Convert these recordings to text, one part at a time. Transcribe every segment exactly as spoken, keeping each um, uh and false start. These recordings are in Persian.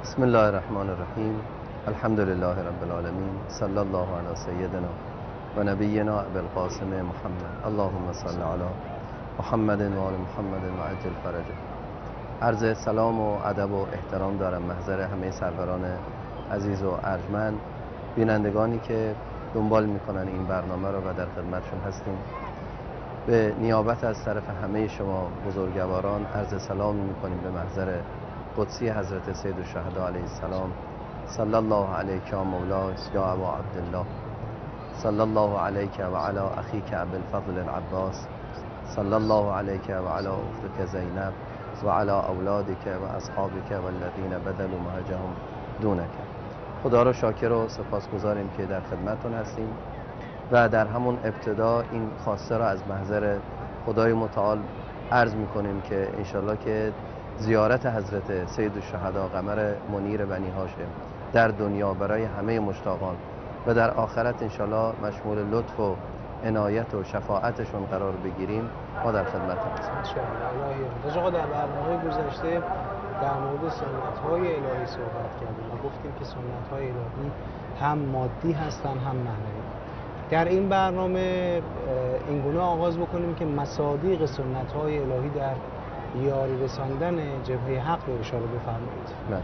بسم الله الرحمن الرحیم. الحمد لله رب العالمین. صلی الله علی سیدنا و نبینا ابی القاسم محمد. اللهم صل علی محمد و آل محمد و عجل فرجه. عرض سلام و ادب و احترام دارم محضر همه سروران عزیز و ارجمند، بینندگانی که دنبال میکنن این برنامه رو و در خدمتشون هستیم. به نیابت از طرف همه شما بزرگواران عرض سلام میکنیم به محضر قدسی حضرت سید الشهدا علیه السلام. صلی الله علیک یا مولا یا ابا عبدالله، صلی الله علیک و علی اخیک ابوالفضل العباس، صلی الله علیک و علی اختک زینب و علی اولادک و اصحابک والذین بدلوا مهجهم دونک. خدا را شاکر و سپاسگزاریم که در خدمتتون هستیم و در همون ابتدا این خواسته را از محضر خدای متعال عرض میکنیم که انشالله که زیارت حضرت سید الشهدا قمر منیر بنی هاشم در دنیا برای همه مشتاقان و در آخرت انشالله مشمول لطف و عنایت و شفاعتشون قرار بگیریم. ما در خدمت هستیم. انشاءالله. آقا در برنامه گذشته در مورد سنت های الهی صحبت کردیم و گفتیم که سنت های الهی هم مادی هستن هم معنوی. در این برنامه این گونه آغاز بکنیم که مصادیق سنت های الهی در یاری رساندن جبهه حق رو اشاره بفرمایید. بله.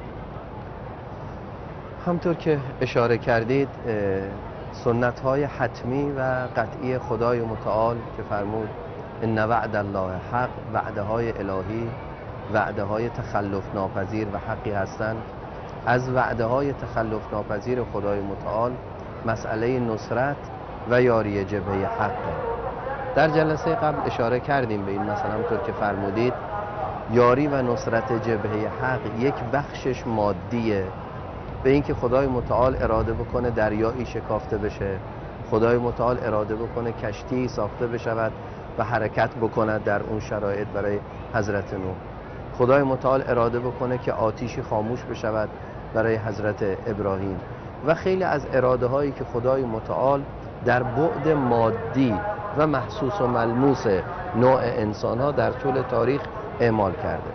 همطور که اشاره کردید سنت های حتمی و قطعی خدای متعال که فرمود ان وعد الله حق، وعده های الهی وعده های تخلف ناپذیر و حقی هستند. از وعده های تخلف ناپذیر خدای متعال مسئله نصرت و یاری جبهه حقه. در جلسه قبل اشاره کردیم به این مثلا همطور که فرمودید یاری و نصرت جبهه حق یک بخشش مادیه، به اینکه خدای متعال اراده بکنه دریایی شکافته بشه، خدای متعال اراده بکنه کشتی ساخته بشود و حرکت بکنه در اون شرایط برای حضرت نوح، خدای متعال اراده بکنه که آتیشی خاموش بشود برای حضرت ابراهیم و خیلی از اراده هایی که خدای متعال در بعد مادی و محسوس و ملموس نوع انسان ها در طول تاریخ اعمال کرده.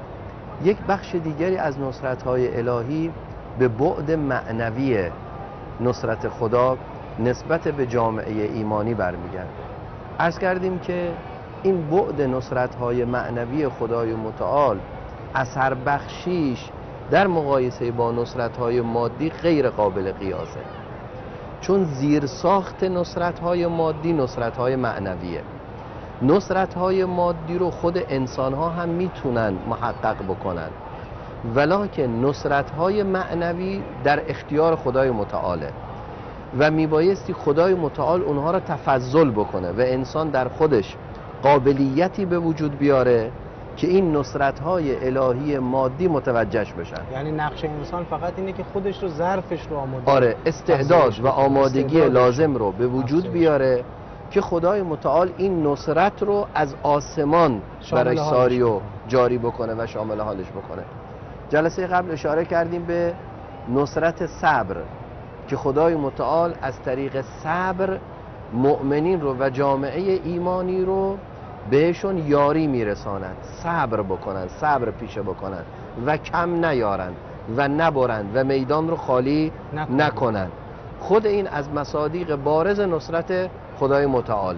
یک بخش دیگری از نصرت های الهی به بعد معنوی نصرت خدا نسبت به جامعه ایمانی برمیگرده. عرض کردیم که این بعد نصرت های معنوی خدای متعال اثر بخشیش در مقایسه با نصرت های مادی غیر قابل قیاسه، چون زیر ساخت نصرت های مادی نصرت های معنویه. نصرت های مادی رو خود انسان ها هم میتونن محقق بکنن، ولکن نصرت های معنوی در اختیار خدای متعاله و میبایستی خدای متعال اونها رو تفضل بکنه و انسان در خودش قابلیتی به وجود بیاره که این نصرت های الهی مادی متوجهش بشن. یعنی نقش انسان فقط اینه که خودش رو ظرفش رو آماده، آره استعداد و آمادگی لازم رو به وجود بیاره که خدای متعال این نصرت رو از آسمان برای ساری و جاری بکنه و شامل حالش بکنه. جلسه قبل اشاره کردیم به نصرت صبر که خدای متعال از طریق صبر مؤمنین رو و جامعه ایمانی رو بهشون یاری میرساند، صبر بکنن، صبر پیشه بکنن و کم نیارن و نبرن و میدان رو خالی نکنن, نکنن. خود این از مصادیق بارز نصرت خدای متعاله.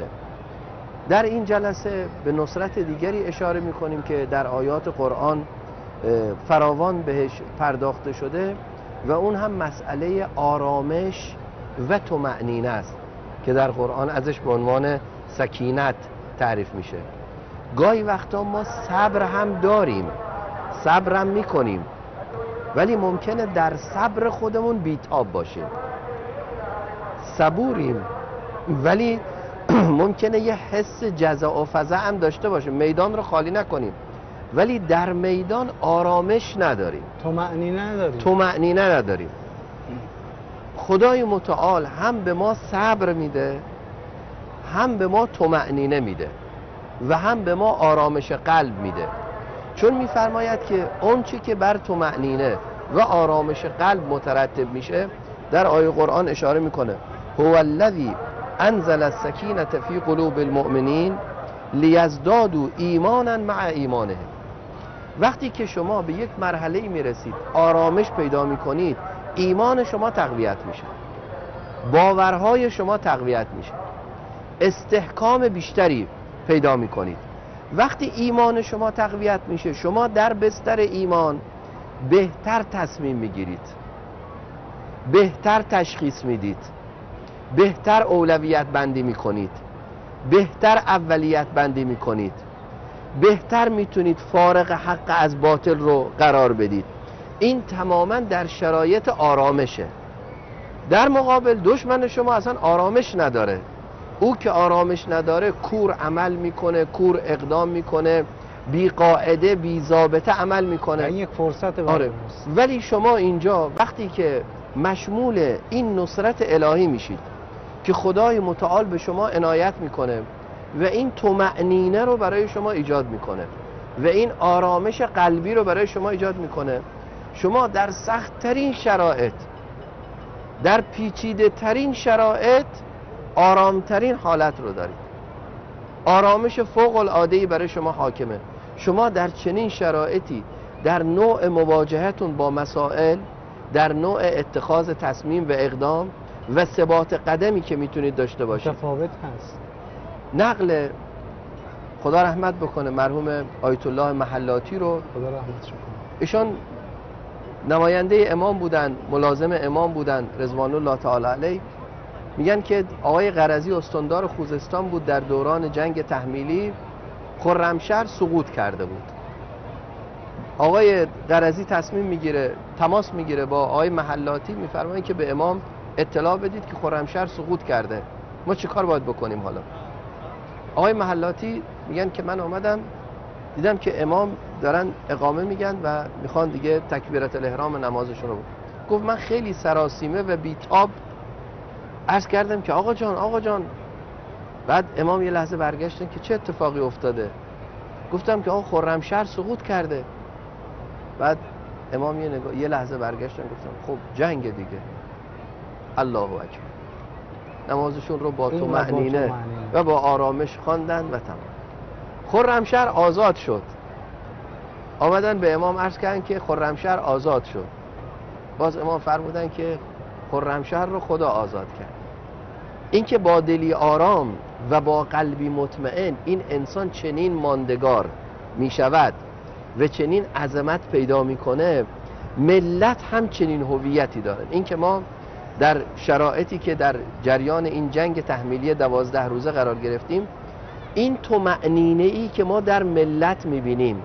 در این جلسه به نصرت دیگری اشاره میکنیم که در آیات قرآن فراوان بهش پرداخته شده و اون هم مسئله آرامش و طمأنینه است که در قرآن ازش به عنوان سکینت تعریف میشه. گاهی وقتا ما صبر هم داریم، صبر هم میکنیم، ولی ممکنه در صبر خودمون بیتاب باشیم. صبوریم ولی ممکنه یه حس جزع و فزع هم داشته باشیم، میدان رو خالی نکنیم ولی در میدان آرامش نداریم، طمأنینه نداریم طمأنینه نداریم. خدای متعال هم به ما صبر میده، هم به ما طمأنینه میده و هم به ما آرامش قلب میده، چون میفرماید که اون چی که بر طمأنینه و آرامش قلب مترتب میشه در آیه قرآن اشاره میکنه هو الذی انزل السکینة فی قلوب المؤمنین لیزدادوا ایمانا مع ایمانهم. وقتی که شما به یک مرحله می رسید آرامش پیدا می کنید، ایمان شما تقویت میشه، باورهای شما تقویت میشه، استحکام بیشتری پیدا می کنید. وقتی ایمان شما تقویت میشه، شما در بستر ایمان بهتر تصمیم میگیرید، بهتر تشخیص میدید، بهتر اولویت بندی میکنید، بهتر اولیت بندی میکنید، بهتر میتونید فارغ حق از باطل رو قرار بدید. این تماما در شرایط آرامشه. در مقابل دشمن شما اصلا آرامش نداره. او که آرامش نداره کور عمل میکنه، کور اقدام میکنه، بی قاعده بی ضابطه عمل میکنه. این یک فرصت آره. ولی شما اینجا وقتی که مشمول این نصرت الهی میشید که خدای متعال به شما عنایت میکنه و این طمأنینه رو برای شما ایجاد میکنه و این آرامش قلبی رو برای شما ایجاد میکنه، شما در سخت ترین شرایط، در پیچیده ترین شرایط آرامترین حالت رو دارید. آرامش فوق العاده‌ای برای شما حاکمه. شما در چنین شرایطی در نوع مواجهتون با مسائل، در نوع اتخاذ تصمیم و اقدام و ثبات قدمی که میتونید داشته باشید متفاوت هست. نقل خدا رحمت بکنه مرحوم آیت الله محلاتی رو، خدا رحمتش کنه، ایشان نماینده امام بودن، ملازم امام بودن رضوان الله تعالی علیه. میگن که آقای قرضی استاندار خوزستان بود در دوران جنگ تحمیلی، خرمشهر سقوط کرده بود. آقای قرضی تصمیم میگیره، تماس میگیره با آقای محلاتی، میفرمایند که به امام اطلاع بدید که خرمشهر سقوط کرده، ما چه کار باید بکنیم حالا؟ آقای محلاتی میگن که من آمدم دیدم که امام دارن اقامه میگن و میخوان دیگه تکبیرت الاحرام نمازشون رو. گفت من خیلی سراسیمه و بیتاب عرض کردم که آقا جان آقا جان. بعد امام یه لحظه برگشتن که چه اتفاقی افتاده؟ گفتم که آقا خرمشهر سقوط کرده. بعد امام یه, نگاه... یه لحظه برگشتن گفتم خب جنگ دیگه. الله اکبر. نمازشون رو با طمأنینه و با آرامش خواندن و تمام. خرمشهر آزاد شد. آمدن به امام عرض کردن که خرمشهر آزاد شد. باز امام فرمودن که خرمشهر رو خدا آزاد کرد. این که با دلی آرام و با قلبی مطمئن این انسان چنین ماندگار می شود و چنین عظمت پیدا میکنه، ملت هم چنین هویتی دارن. این که ما در شرایطی که در جریان این جنگ تحمیلی دوازده روزه قرار گرفتیم، این طمأنینه ای که ما در ملت میبینیم،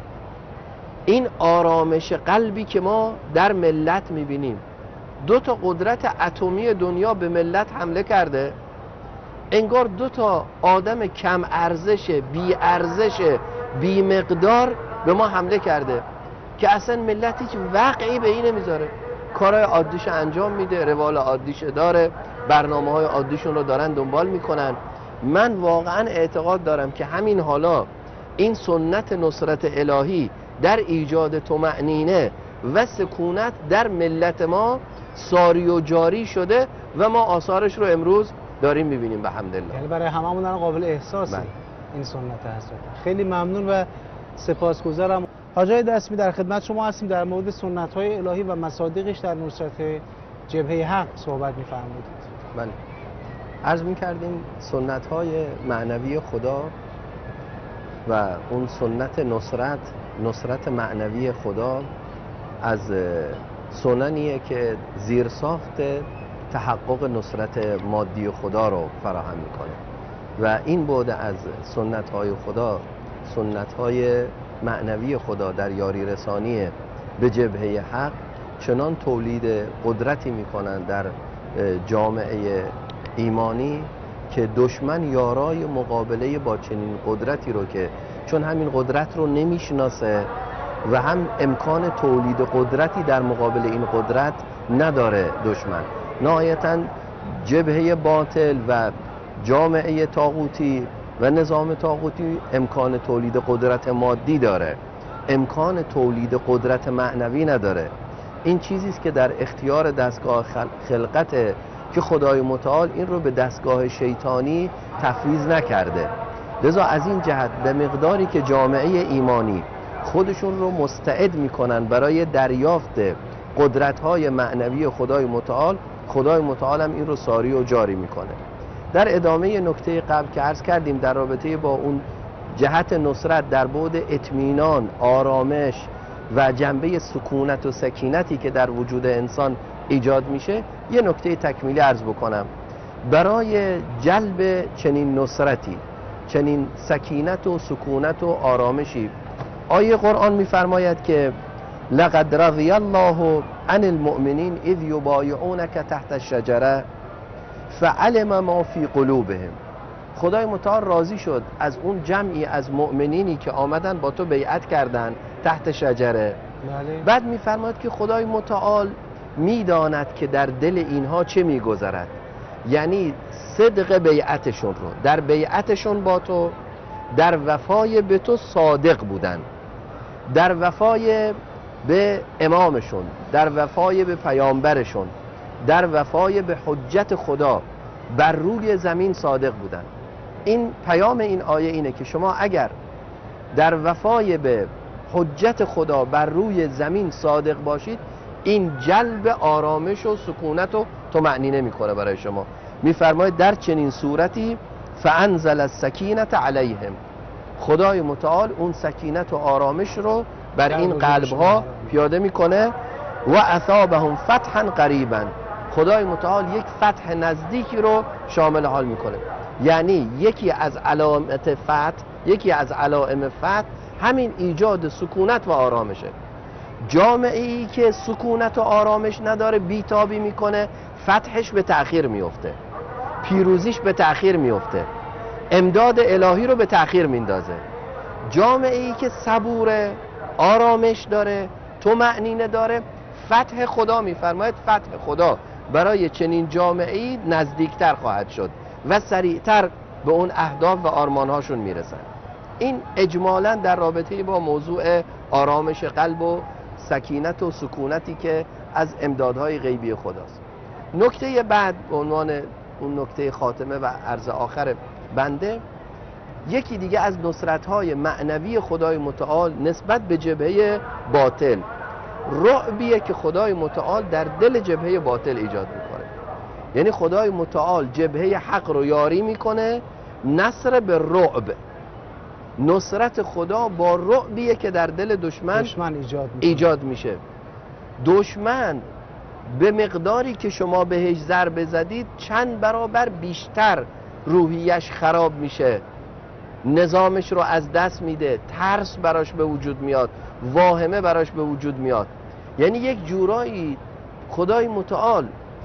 این آرامش قلبی که ما در ملت میبینیم، دو تا قدرت اتمی دنیا به ملت حمله کرده، انگار دو تا آدم کم ارزش، بی ارزش، بی مقدار به ما حمله کرده که اصلا ملت هیچ وقعی به این نمیذاره، کارهای عادیش انجام میده، روال عادیش داره، برنامه های عادیشون رو دارن دنبال میکنن. من واقعا اعتقاد دارم که همین حالا این سنت نصرت الهی در ایجاد طمأنینه و سکونت در ملت ما ساری و جاری شده و ما آثارش رو امروز داریم میبینیم به حمدالله. یعنی برای هممون الان قابل احساسه بله. این سنت حضرت. خیلی ممنون و سپاسگزارم. حاج آقای دسمی در خدمت شما هستیم. در مورد سنت های الهی و مصادیقش در نصرت جبهه حق صحبت می‌فرمایید. بله. عرض می‌کردیم سنت های معنوی خدا و اون سنت نصرت، نصرت معنوی خدا از سننیه که زیرساخت تحقق نصرت مادی خدا رو فراهم میکنه و این بعد از سنت های خدا، سنت های معنوی خدا در یاری رسانی به جبهه حق چنان تولید قدرتی میکنن در جامعه ایمانی که دشمن یارای مقابله با چنین قدرتی رو که چون همین قدرت رو نمیشناسه و هم امکان تولید قدرتی در مقابل این قدرت نداره دشمن، نهایتاً جبهه باطل و جامعه طاغوتی و نظام طاغوتی امکان تولید قدرت مادی داره، امکان تولید قدرت معنوی نداره. این چیزی است که در اختیار دستگاه خلقت که خدای متعال این رو به دستگاه شیطانی تفویض نکرده. لذا از این جهت به مقداری که جامعه ایمانی خودشون رو مستعد میکنن برای دریافت قدرت‌های معنوی خدای متعال. خدای متعال هم این رو ساری و جاری میکنه. در ادامه نکته قبل که عرض کردیم در رابطه با اون جهت نصرت در بعد اطمینان، آرامش و جنبه سکونت و سکینتی که در وجود انسان ایجاد میشه، یه نکته تکمیلی عرض بکنم. برای جلب چنین نصرتی، چنین سکینت و سکونت و آرامشی، آیه قرآن میفرماید که لقد رضی الله عن المؤمنین اذ یبایعونک تحت الشجره فعلم ما فی قلوبهم. خدای متعال راضی شد از اون جمعی از مؤمنینی که آمدن با تو بیعت کردن تحت شجره. بله. بعد میفرماید که خدای متعال میداند که در دل اینها چه میگذرد، یعنی صدق بیعتشون رو، در بیعتشون با تو، در وفای به تو صادق بودن، در وفای به امامشون، در وفای به پیامبرشون، در وفای به حجت خدا بر روی زمین صادق بودن. این پیام این آیه اینه که شما اگر در وفای به حجت خدا بر روی زمین صادق باشید، این جلب آرامش و سکونت و طمأنینه میکنه برای شما. میفرماید در چنین صورتی فانزل السکینة علیهم، خدای متعال اون سکینت و آرامش رو بر این قلب ها پیاده میکنه. و اثابهم فتحا قریبا، خدای متعال یک فتح نزدیکی رو شامل حال میکنه. یعنی یکی از علامت فتح، یکی از علائم فتح همین ایجاد سکونت و آرامشه. جامعه ای که سکونت و آرامش نداره بیتابی میکنه، فتحش به تأخیر میفته، پیروزیش به تأخیر میفته، امداد الهی رو به تأخیر میندازه. جامعه ای که صبوره، آرامش داره، طمأنینه داره، فتح خدا میفرماید فتح خدا برای چنین جامعه ای نزدیکتر خواهد شد و سریعتر به اون اهداف و آرمانهاشون میرسن. این اجمالا در رابطه با موضوع آرامش قلب و سکینت و سکونتی که از امدادهای غیبی خداست. نکته بعد به عنوان اون نکته خاتمه و عرض آخر بنده، یکی دیگه از نصرت‌های معنوی خدای متعال نسبت به جبهه باطل، رعبیه که خدای متعال در دل جبهه باطل ایجاد میکنه. یعنی خدای متعال جبهه حق رو یاری میکنه، نصر به رعب. نصرت خدا با رعبیه که در دل دشمن, دشمن ایجاد, ایجاد میشه. دشمن به مقداری که شما بهش ضربه زدید چند برابر بیشتر روحیش خراب میشه، نظامش رو از دست میده، ترس براش به وجود میاد، واهمه براش به وجود میاد. یعنی یک جورایی خدای متعال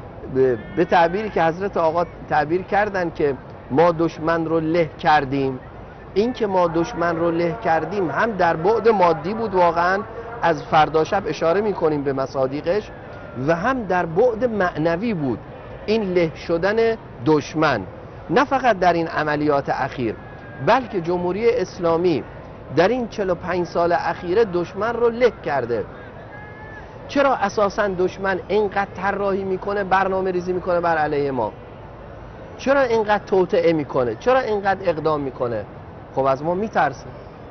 به تعبیری که حضرت آقا تعبیر کردن که ما دشمن رو له کردیم، این که ما دشمن رو له کردیم هم در بعد مادی بود، واقعا از فردا شب اشاره میکنیم به مصادیقش، و هم در بعد معنوی بود این له شدن دشمن. نه فقط در این عملیات اخیر، بلکه جمهوری اسلامی در این چهل و پنج سال اخیره دشمن رو له کرده. چرا اساساً دشمن اینقدر طراحی میکنه، برنامه ریزی میکنه بر علیه ما؟ چرا اینقدر توطئه میکنه؟ چرا اینقدر اقدام میکنه؟ خب از ما میترسه.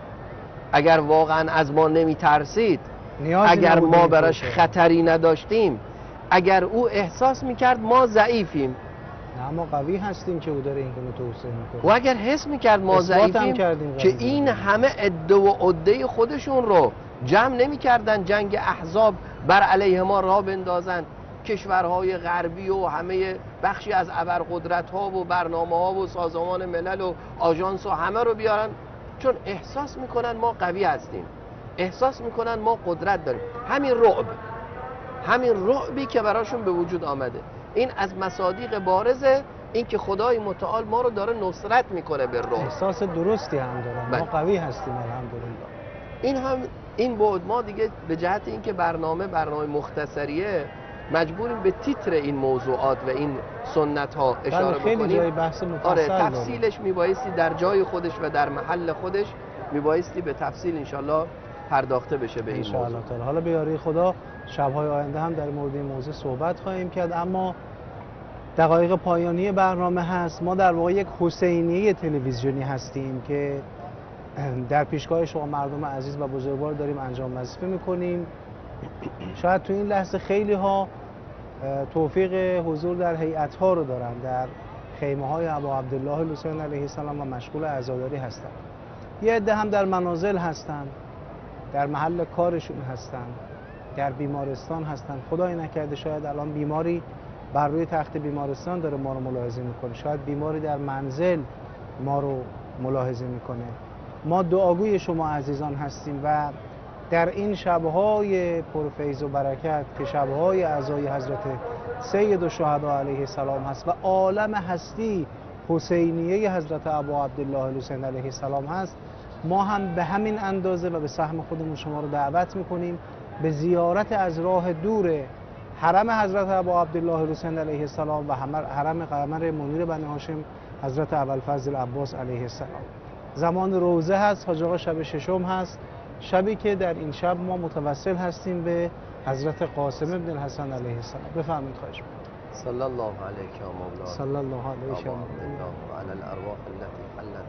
اگر واقعا از ما نمیترسید، اگر ما براش خطری نداشتیم، اگر او احساس میکرد ما ضعیفیم، نه ما قوی هستیم که او داره این کنه توسعه میکنه، و اگر حس میکرد ما ضعیفیم که این همه عده و عده خودشون رو جمع نمیکردن جنگ احزاب بر علیه ما راه بندازن، کشورهای غربی و همه بخشی از ابرقدرت ها و برنامه ها و سازمان ملل و آژانس و همه رو بیارن، چون احساس میکنن ما قوی هستیم، احساس میکنن ما قدرت داریم. همین رعب، همین رعبی که براشون به وجود آمده، این از مصادیق بارزه این که خدای متعال ما رو داره نصرت میکنه به رعب. احساس درستی هم دارن، ما قوی هستیم الحمدلله. این هم این بعد ما دیگه به جهت اینکه برنامه برنامه مختصریه مجبوریم به تیتر این موضوعات و این سنت ها اشاره خیلی بکنیم. جای بحث مفصل آره تفصیلش میبایستی در جای خودش و در محل خودش میبایستی به تفصیل انشالله پرداخته بشه به این موضوع. حالا به یاری خدا شب‌های آینده هم در مورد این موضوع صحبت خواهیم کرد، اما دقایق پایانی برنامه هست. ما در واقع یک حسینیه تلویزیونی هستیم که در پیشگاه شما مردم عزیز و بزرگوار داریم انجام وظیفه میکنیم. شاید تو این لحظه خیلی ها توفیق حضور در هیئت ها رو دارن، در خیمه های ابا عبدالله لوسین علیه السلام و مشغول عزاداری هستن. یه عده هم در منازل هستن، در محل کارشون هستن، در بیمارستان هستن. خدای نکرده شاید الان بیماری بر روی تخت بیمارستان داره ما رو ملاحظه میکنه، شاید بیماری در منزل ما رو ملاحظه میکنه. ما دعاگوی شما عزیزان هستیم و در این شبهای پرفیض و برکت که شبهای عزای حضرت سید الشهدا علیه السلام هست و عالم هستی حسینیه حضرت ابا عبدالله الحسین علیه السلام هست، ما هم به همین اندازه و به سهم خودمون شما رو دعوت میکنیم به زیارت از راه دور حرم حضرت ابا عبدالله الحسین علیه السلام و حرم قمر منیر بنی هاشم حضرت ابوالفضل عباس علیه السلام. زمان روزه هست، حاج آقا شب ششم هست، شبی که در این شب ما متوسل هستیم به حضرت قاسم ابن الحسن علیه السلام. بفرمایید. خواهش می‌کنم. صلی الله علیک یا مولانا صلی الله علیک یا مولانا و علی الارواح التي حلت.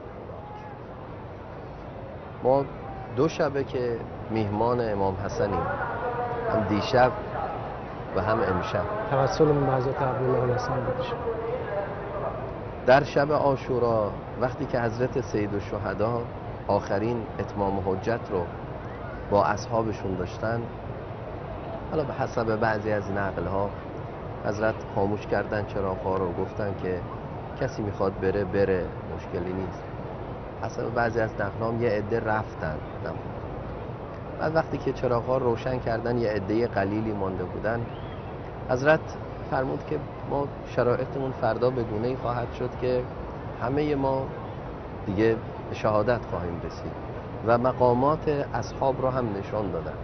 ما دو شبه که میهمان امام حسنیم، هم دیشب و هم امشب. توسلمون به حضرت عبدالله الحسن بشه. در شب عاشورا وقتی که حضرت سید الشهدا آخرین اتمام حجت رو با اصحابشون داشتن، حالا به حسب بعضی از نقل ها حضرت خاموش کردن چراغ‌ها رو، گفتن که کسی میخواد بره بره، مشکلی نیست. حسب بعضی از نقل ها یه عده رفتن. بعد وقتی که چراغ‌ها روشن کردن یه عده قلیلی مانده بودن، حضرت فرمود که ما شرایطمون فردا به گونه‌ای خواهد شد که همه ما دیگه شهادت خواهیم رسید و مقامات اصحاب رو هم نشان دادن.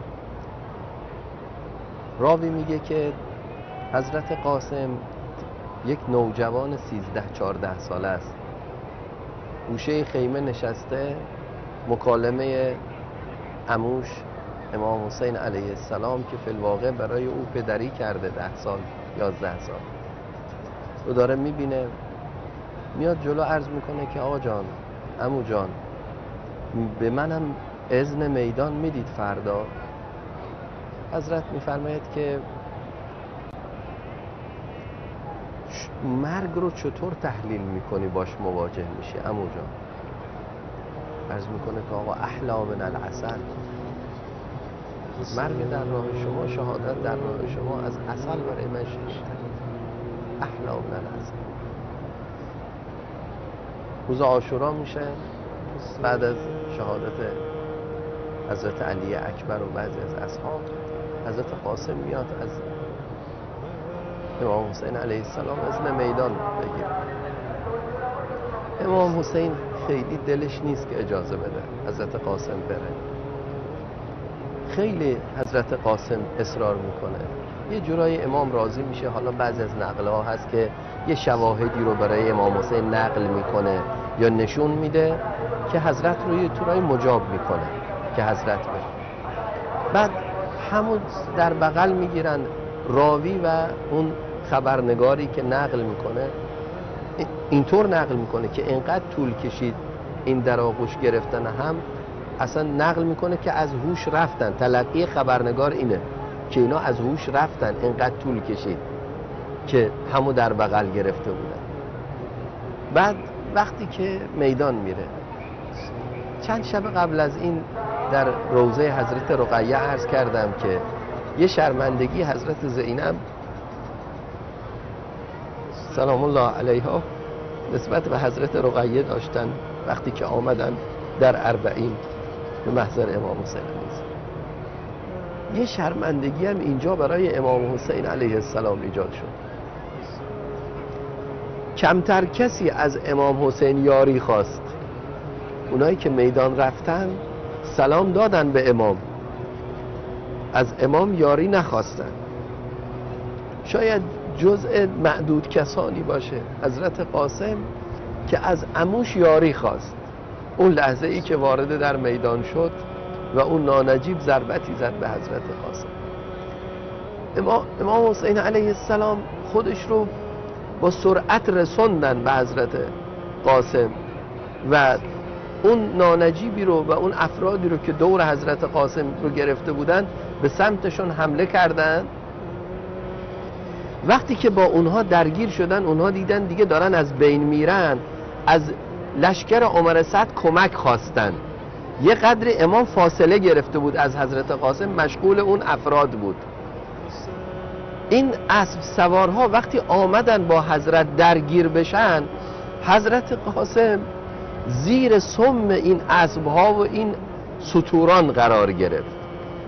راوی میگه که حضرت قاسم یک نوجوان سیزده چارده ساله است، گوشه خیمه نشسته، مکالمه عموش امام حسین علیه السلام که فی الواقع برای او پدری کرده ده سال یازده سال رو داره میبینه. میاد جلو عرض میکنه که آقا جان، عمو جان، به منم اذن میدان میدید فردا؟ حضرت میفرماید که مرگ رو چطور تحلیل میکنی باش مواجه میشی عمو جان؟ عرض میکنه که آقا احلا من العسل، مرگ در راه شما، شهادت در راه شما از عسل برای من شیرین‌تر، احلا من العسل. روز عاشورا میشه، بعد از شهادت حضرت علی اکبر و بعضی از اصحاب، حضرت قاسم میاد از امام حسین علیه السلام اذن میدان بگیر. امام حسین خیلی دلش نیست که اجازه بده حضرت قاسم بره. خیلی حضرت قاسم اصرار میکنه. یه جورایی امام راضی میشه. حالا بعضی از نقل ها هست که یه شواهدی رو برای امام حسین نقل میکنه یا نشون میده که حضرت رو یه طورایی مجاب میکنه که حضرت بره. بعد همون در بغل میگیرن راوی و اون خبرنگاری که نقل میکنه اینطور نقل میکنه که اینقدر طول کشید این در آغوش گرفتن هم، اصلا نقل میکنه که از هوش رفتن. تلقی خبرنگار اینه که اینا از هوش رفتن، اینقدر طول کشید که همو در بغل گرفته بودن. بعد وقتی که میدان میره، چند شب قبل از این در روضه حضرت رقیه عرض کردم که یه شرمندگی حضرت زینب سلام الله علیها نسبت به حضرت رقیه داشتن وقتی که آمدن در اربعین به محضر امام حسین علیه السلام. یه شرمندگی هم اینجا برای امام حسین علیه السلام ایجاد شد. کمتر کسی از امام حسین یاری خواست. اونایی که میدان رفتن سلام دادن به امام، از امام یاری نخواستن. شاید جزء معدود کسانی باشه حضرت قاسم که از عموش یاری خواست. اون لحظه ای که وارد در میدان شد و اون نانجیب ضربتی زد به حضرت قاسم. امام حسین علیه السلام خودش رو با سرعت رسوندن به حضرت قاسم و اون نانجیبی رو و اون افرادی رو که دور حضرت قاسم رو گرفته بودن به سمتشون حمله کردن. وقتی که با اونها درگیر شدن، اونها دیدن دیگه دارن از بین میرن، از لشکر عمر سعد کمک خواستن. یه قدر امام فاصله گرفته بود از حضرت قاسم، مشغول اون افراد بود. این اسب سوارها وقتی آمدن با حضرت درگیر بشن، حضرت قاسم زیر سم این اسبها و این ستوران قرار گرفت.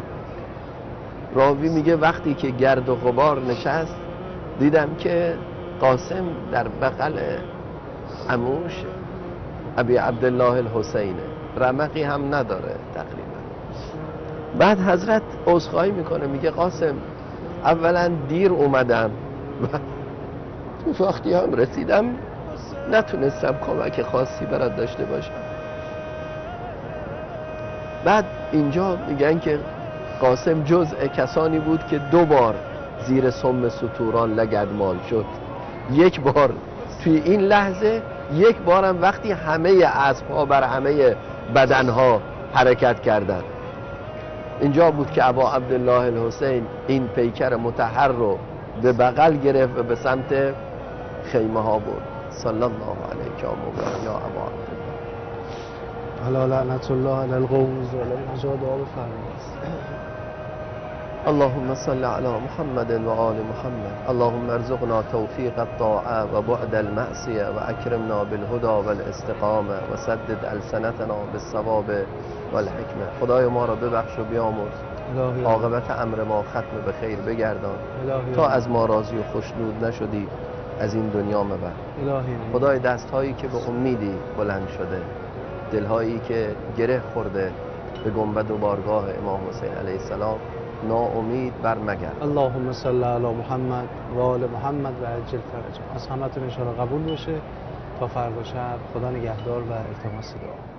راوی میگه وقتی که گرد و غبار نشست، دیدم که قاسم در بغل عموش ابی عبدالله الحسینه، رمقی هم نداره تقریبا. بعد حضرت عذرخواهی میکنه، میگه قاسم اولا دیر اومدم و وقتی هم رسیدم نتونستم کمک خاصی برات داشته باشم. بعد اینجا میگن که قاسم جزء کسانی بود که دو بار زیر سم ستوران لگدمال شد. یک بار توی این لحظه، یک بارم وقتی همه اسب‌ها بر همه بدنها حرکت کردند. اینجا بود که ابا عبدالله الحسین این پیکر مطهر رو به بغل گرفت و به سمت خیمه ها برد. صلی الله علیک یا مولا یا ابا عبدالله. علی لعنت الله علی القوم الظالمین. اینجا دعا بفرمایید. اللهم صل على محمد و آل محمد. اللهم ارزقنا توفیق الطاعه و بعد المعصیه و اکرمنا بالهدى والاستقامه و سدد السنتنا بالصواب والحکمه. خدای ما را ببخش و بیامرز، عاقبت امر ما ختم به خیر بگردان، تا از ما راضی و خوشنود نشدی از این دنیا مبر. خدای دستهایی که به امیدی بلند شده، دلهایی که گره خورده به گنبد و بارگاه امام حسین علیه السلام، ناامید بر مگر. اللهم صل علی محمد و آل محمد و عجل فرجهم. از همتون ان شاء الله قبول باشه. تا فردا شب خدا نگهدار و التماس دعا.